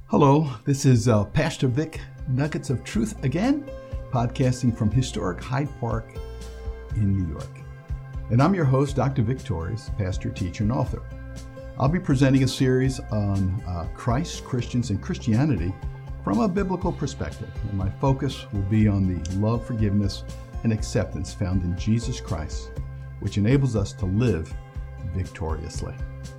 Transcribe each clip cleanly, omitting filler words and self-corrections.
Hello, this is Pastor Vic, Nuggets of Truth again, podcasting from historic Hyde Park in New York. And I'm your host, Dr. Vic Torres, pastor, teacher, and author. I'll be presenting a series on Christ, Christians, and Christianity from a biblical perspective. And my focus will be on the love, forgiveness, and acceptance found in Jesus Christ, which enables us to live victoriously.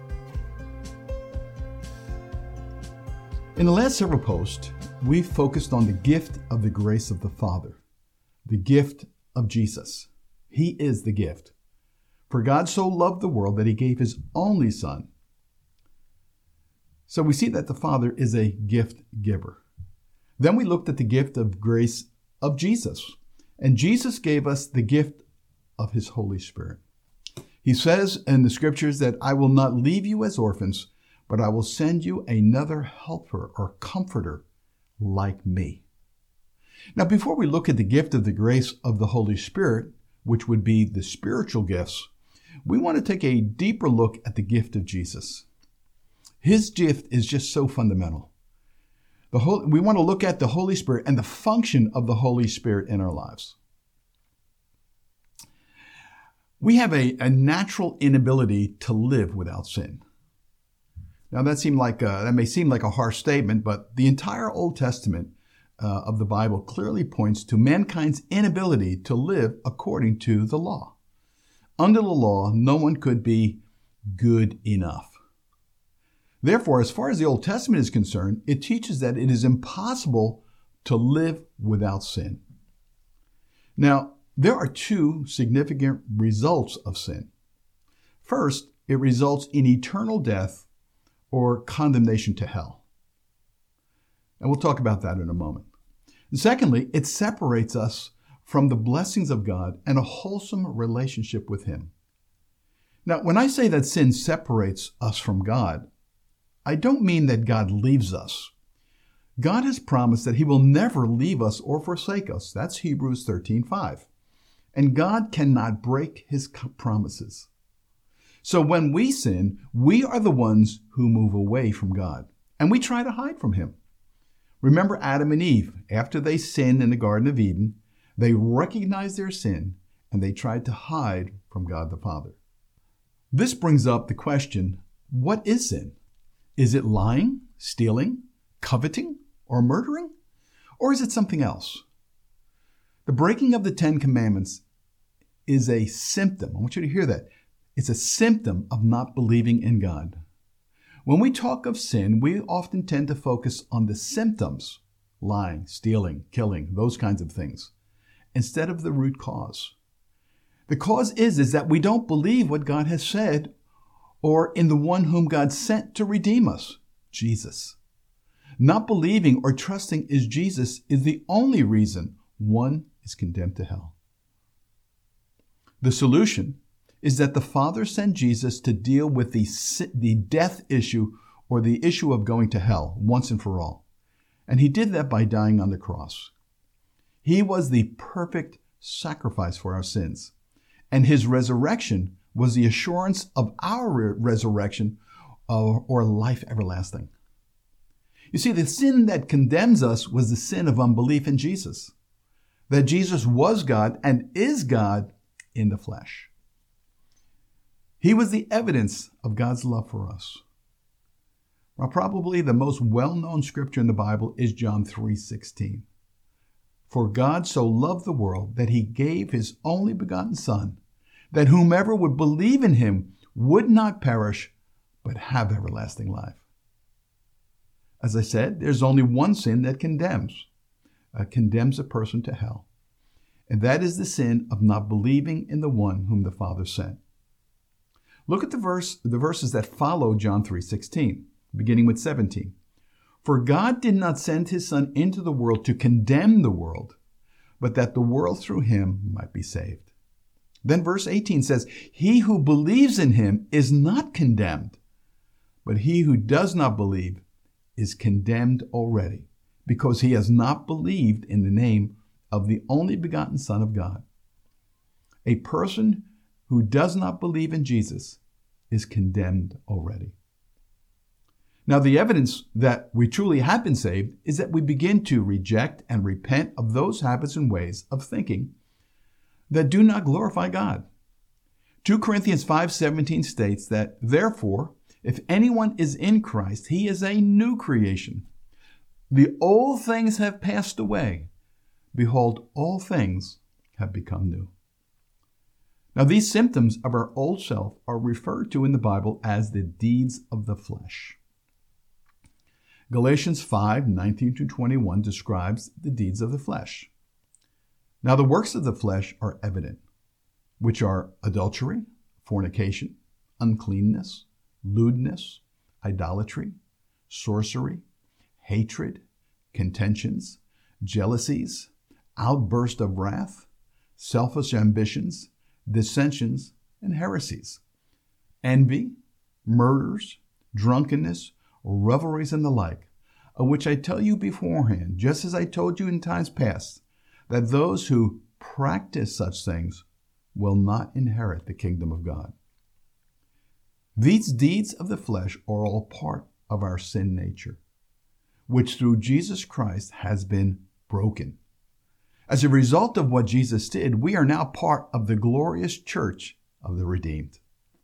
In the last several posts, we've focused on the gift of the grace of the Father, the gift of Jesus. He is the gift. For God so loved the world that he gave his only Son. So we see that the Father is a gift giver. Then we looked at the gift of grace of Jesus. And Jesus gave us the gift of his Holy Spirit. He says in the scriptures that I will not leave you as orphans, but I will send you another helper or comforter like me. Now, before we look at the gift of the grace of the Holy Spirit, which would be the spiritual gifts, we want to take a deeper look at the gift of Jesus. His gift is just so fundamental. We want to look at the Holy Spirit and the function of the Holy Spirit in our lives. We have a natural inability to live without sin. Now that may seem like a harsh statement, but the entire Old Testament of the Bible clearly points to mankind's inability to live according to the law. Under the law, no one could be good enough. Therefore, as far as the Old Testament is concerned, it teaches that it is impossible to live without sin. Now, there are two significant results of sin. First, it results in eternal death or condemnation to hell. And we'll talk about that in a moment. And secondly, it separates us from the blessings of God and a wholesome relationship with him. Now, when I say that sin separates us from God, I don't mean that God leaves us. God has promised that he will never leave us or forsake us. That's Hebrews 13:5. And God cannot break his promises. So when we sin, we are the ones who move away from God, and we try to hide from him. Remember Adam and Eve. After they sinned in the Garden of Eden, they recognized their sin, and they tried to hide from God the Father. This brings up the question, what is sin? Is it lying, stealing, coveting, or murdering? Or is it something else? The breaking of the Ten Commandments is a symptom. I want you to hear that. It's a symptom of not believing in God. When we talk of sin, we often tend to focus on the symptoms, lying, stealing, killing, those kinds of things, instead of the root cause. The cause is that we don't believe what God has said or in the one whom God sent to redeem us, Jesus. Not believing or trusting in Jesus is the only reason one is condemned to hell. The solution is that the Father sent Jesus to deal with the death issue or the issue of going to hell once and for all. And he did that by dying on the cross. He was the perfect sacrifice for our sins. And his resurrection was the assurance of our resurrection or life everlasting. You see, the sin that condemns us was the sin of unbelief in Jesus. That Jesus was God and is God in the flesh. He was the evidence of God's love for us. Now, probably the most well-known scripture in the Bible is John 3:16. For God so loved the world that he gave his only begotten Son, that whomever would believe in him would not perish, but have everlasting life. As I said, there's only one sin that condemns a person to hell. And that is the sin of not believing in the one whom the Father sent. Look at the verses that follow John 3:16, beginning with 17. For God did not send his Son into the world to condemn the world, but that the world through him might be saved. Then verse 18 says, he who believes in him is not condemned, but he who does not believe is condemned already, because he has not believed in the name of the only begotten Son of God. A person who does not believe in Jesus is condemned already. Now, the evidence that we truly have been saved is that we begin to reject and repent of those habits and ways of thinking that do not glorify God. 2 Corinthians 5:17 states that, therefore, if anyone is in Christ, he is a new creation. The old things have passed away. Behold, all things have become new. Now, these symptoms of our old self are referred to in the Bible as the deeds of the flesh. Galatians 5:19-21 describes the deeds of the flesh. Now, the works of the flesh are evident, which are adultery, fornication, uncleanness, lewdness, idolatry, sorcery, hatred, contentions, jealousies, outburst of wrath, selfish ambitions, dissensions, and heresies, envy, murders, drunkenness, revelries, and the like, of which I tell you beforehand, just as I told you in times past, that those who practice such things will not inherit the kingdom of God. These deeds of the flesh are all part of our sin nature, which through Jesus Christ has been broken. As a result of what Jesus did, we are now part of the glorious church of the redeemed.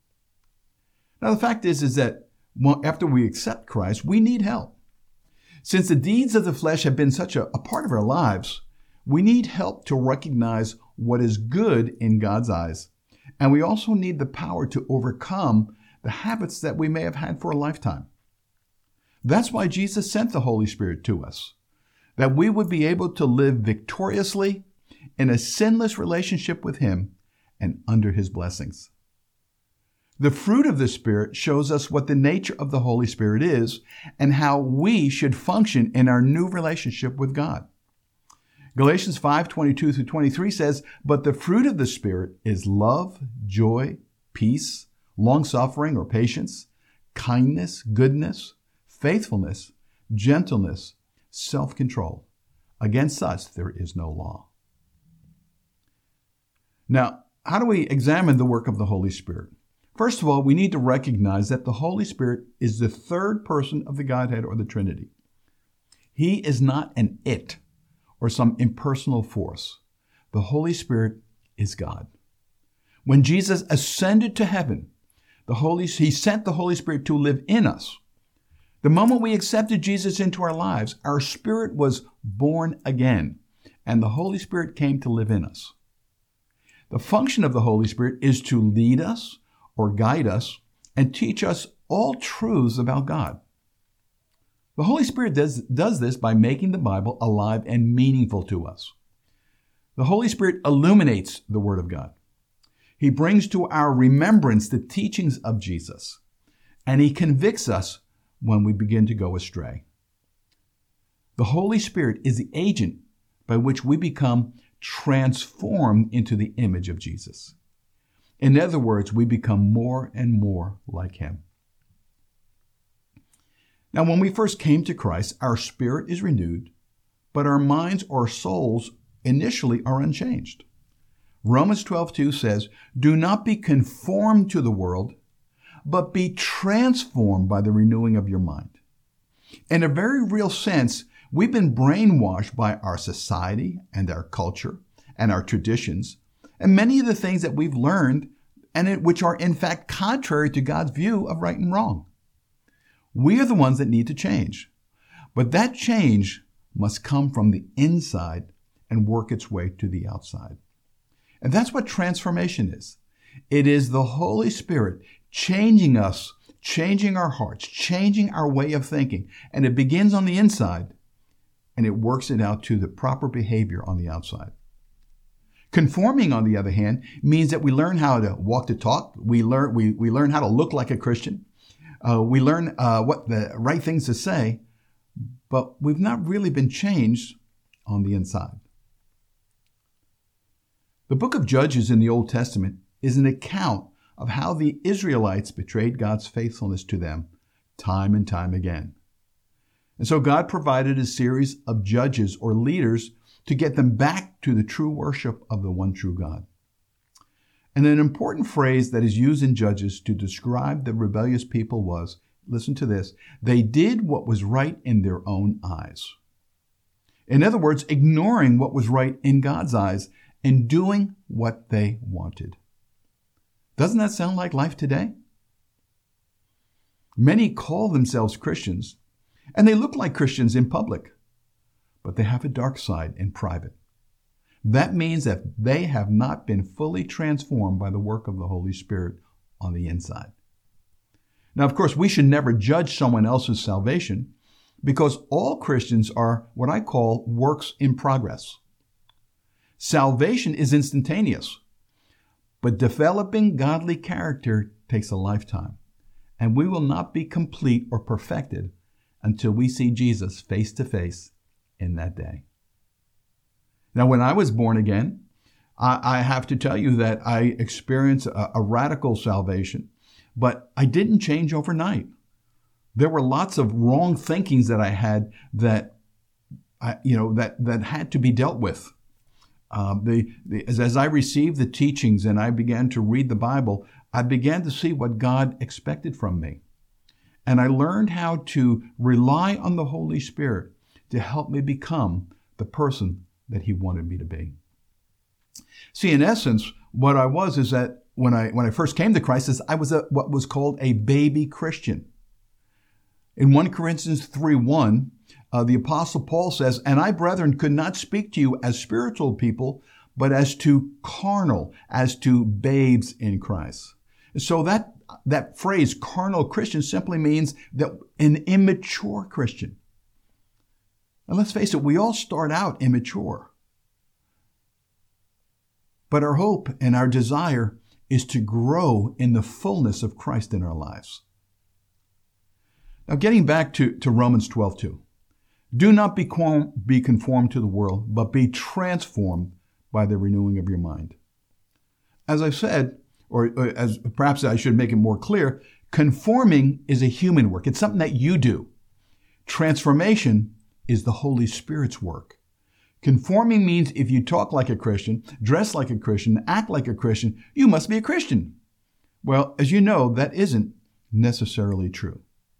Now, the fact is that after we accept Christ, we need help. Since the deeds of the flesh have been such a part of our lives, we need help to recognize what is good in God's eyes. And we also need the power to overcome the habits that we may have had for a lifetime. That's why Jesus sent the Holy Spirit to us, that we would be able to live victoriously in a sinless relationship with Him and under His blessings. The fruit of the Spirit shows us what the nature of the Holy Spirit is and how we should function in our new relationship with God. Galatians 5:22-23 says, "But the fruit of the Spirit is love, joy, peace, long-suffering or patience, kindness, goodness, faithfulness, gentleness, self-control. Against such there is no law." Now, how do we examine the work of the Holy Spirit? First of all, we need to recognize that the Holy Spirit is the third person of the Godhead or the Trinity. He is not an it or some impersonal force. The Holy Spirit is God. When Jesus ascended to heaven, He sent the Holy Spirit to live in us. The moment we accepted Jesus into our lives, our spirit was born again, and the Holy Spirit came to live in us. The function of the Holy Spirit is to lead us or guide us and teach us all truths about God. The Holy Spirit does this by making the Bible alive and meaningful to us. The Holy Spirit illuminates the Word of God. He brings to our remembrance the teachings of Jesus, and He convicts us when we begin to go astray. The Holy Spirit is the agent by which we become transformed into the image of Jesus. In other words, we become more and more like Him. Now, when we first came to Christ, our spirit is renewed, but our minds or souls initially are unchanged. Romans 12:2 says, "Do not be conformed to the world, but be transformed by the renewing of your mind." In a very real sense, we've been brainwashed by our society and our culture and our traditions, and many of the things that we've learned and which are in fact contrary to God's view of right and wrong. We are the ones that need to change. But that change must come from the inside and work its way to the outside. And that's what transformation is. It is the Holy Spirit changing us, changing our hearts, changing our way of thinking. And it begins on the inside, and it works it out to the proper behavior on the outside. Conforming, on the other hand, means that we learn how to walk the talk. We learn how to look like a Christian. We learn what the right things to say, but we've not really been changed on the inside. The book of Judges in the Old Testament is an account of how the Israelites betrayed God's faithfulness to them time and time again. And so God provided a series of judges or leaders to get them back to the true worship of the one true God. And an important phrase that is used in Judges to describe the rebellious people was, listen to this, they did what was right in their own eyes. In other words, ignoring what was right in God's eyes and doing what they wanted. Doesn't that sound like life today? Many call themselves Christians, and they look like Christians in public, but they have a dark side in private. That means that they have not been fully transformed by the work of the Holy Spirit on the inside. Now, of course, we should never judge someone else's salvation because all Christians are what I call works in progress. Salvation is instantaneous, but developing godly character takes a lifetime, and we will not be complete or perfected until we see Jesus face to face in that day. Now, when I was born again, I have to tell you that I experienced a radical salvation, but I didn't change overnight. There were lots of wrong thinkings that I had that had to be dealt with. As I received the teachings and I began to read the Bible, I began to see what God expected from me. And I learned how to rely on the Holy Spirit to help me become the person that He wanted me to be. See, in essence, what I was is that when I first came to Christ, I was what was called a baby Christian. In 1 Corinthians 3:1, the Apostle Paul says, "And I, brethren, could not speak to you as spiritual people, but as to carnal, as to babes in Christ." So that phrase, carnal Christian, simply means that an immature Christian. And let's face it, we all start out immature. But our hope and our desire is to grow in the fullness of Christ in our lives. Now, getting back to Romans 12:2. Do not be conformed to the world, but be transformed by the renewing of your mind. As I've said, or as perhaps I should make it more clear, conforming is a human work. It's something that you do. Transformation is the Holy Spirit's work. Conforming means if you talk like a Christian, dress like a Christian, act like a Christian, you must be a Christian. Well, as you know, that isn't necessarily true.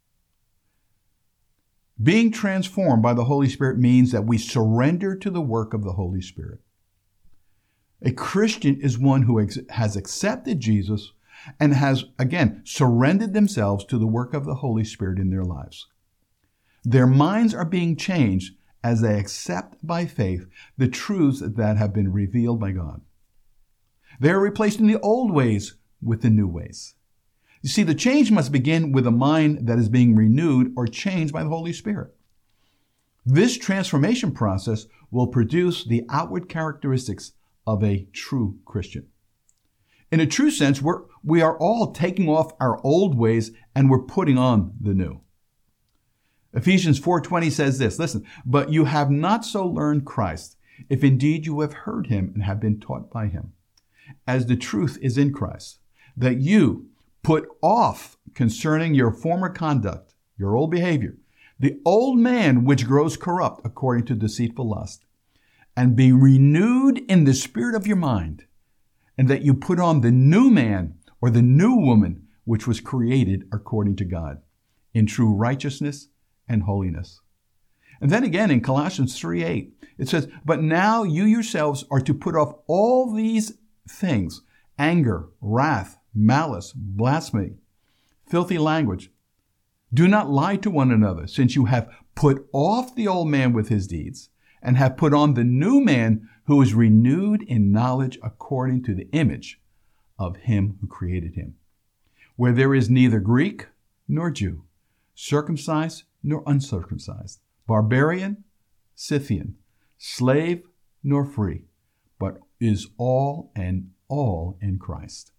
Being transformed by the Holy Spirit means that we surrender to the work of the Holy Spirit. A Christian is one who has accepted Jesus and has, again, surrendered themselves to the work of the Holy Spirit in their lives. Their minds are being changed as they accept by faith the truths that have been revealed by God. They are replacing the old ways with the new ways. You see, the change must begin with a mind that is being renewed or changed by the Holy Spirit. This transformation process will produce the outward characteristics of a true Christian. In a true sense, we are all taking off our old ways and we're putting on the new. Ephesians 4:20 says this, listen, "But you have not so learned Christ, if indeed you have heard Him and have been taught by Him, as the truth is in Christ, that you put off concerning your former conduct, your old behavior, the old man which grows corrupt according to deceitful lust, and be renewed in the spirit of your mind, and that you put on the new man or the new woman which was created according to God, in true righteousness and holiness." And then again in Colossians 3:8, it says, "But now you yourselves are to put off all these things, anger, wrath, malice, blasphemy, filthy language. Do not lie to one another, since you have put off the old man with his deeds, and have put on the new man who is renewed in knowledge according to the image of Him who created him, where there is neither Greek nor Jew, circumcised nor uncircumcised, barbarian, Scythian, slave nor free, but is all and all in Christ."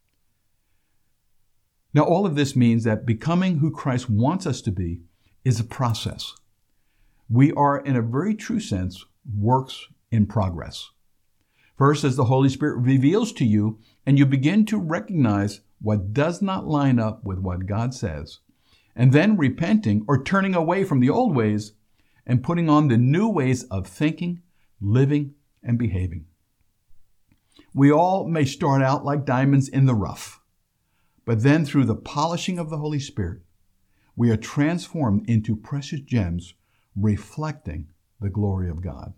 Now, all of this means that becoming who Christ wants us to be is a process. We are, in a very true sense, works in progress. First, as the Holy Spirit reveals to you and you begin to recognize what does not line up with what God says, and then repenting or turning away from the old ways and putting on the new ways of thinking, living, and behaving. We all may start out like diamonds in the rough, but then through the polishing of the Holy Spirit we are transformed into precious gems reflecting the glory of God.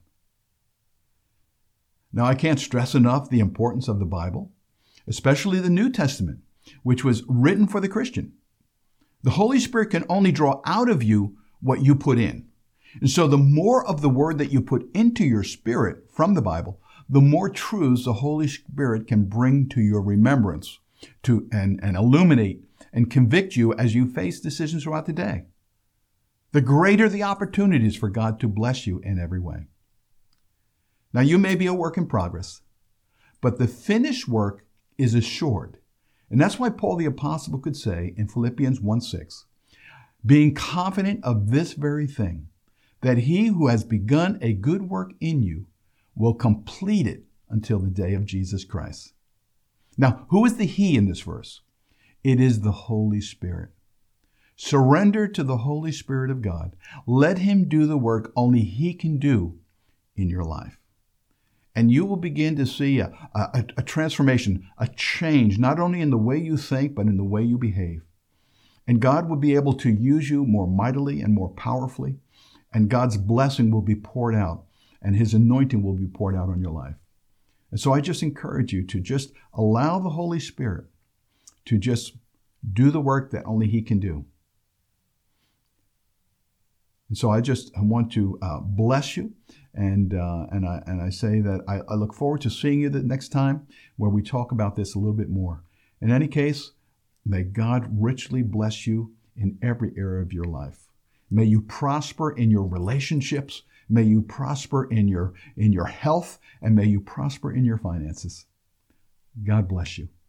Now, I can't stress enough the importance of the Bible, especially the New Testament, which was written for the Christian. The Holy Spirit can only draw out of you what you put in. And so the more of the word that you put into your spirit from the Bible, the more truths the Holy Spirit can bring to your remembrance and illuminate and convict you as you face decisions throughout the day. The greater the opportunities for God to bless you in every way. Now, you may be a work in progress, but the finished work is assured. And that's why Paul the Apostle could say in Philippians 1:6, being confident of this very thing, that he who has begun a good work in you will complete it until the day of Jesus Christ. Now, who is the he in this verse? It is the Holy Spirit. Surrender to the Holy Spirit of God. Let him do the work only he can do in your life. And you will begin to see a transformation, a change, not only in the way you think, but in the way you behave. And God will be able to use you more mightily and more powerfully. And God's blessing will be poured out, and his anointing will be poured out on your life. And so I just encourage you to just allow the Holy Spirit to just do the work that only he can do. And so I want to bless you, and I say that I look forward to seeing you the next time where we talk about this a little bit more. In any case, may God richly bless you in every area of your life. May you prosper in your relationships. May you prosper in your health, and may you prosper in your finances. God bless you.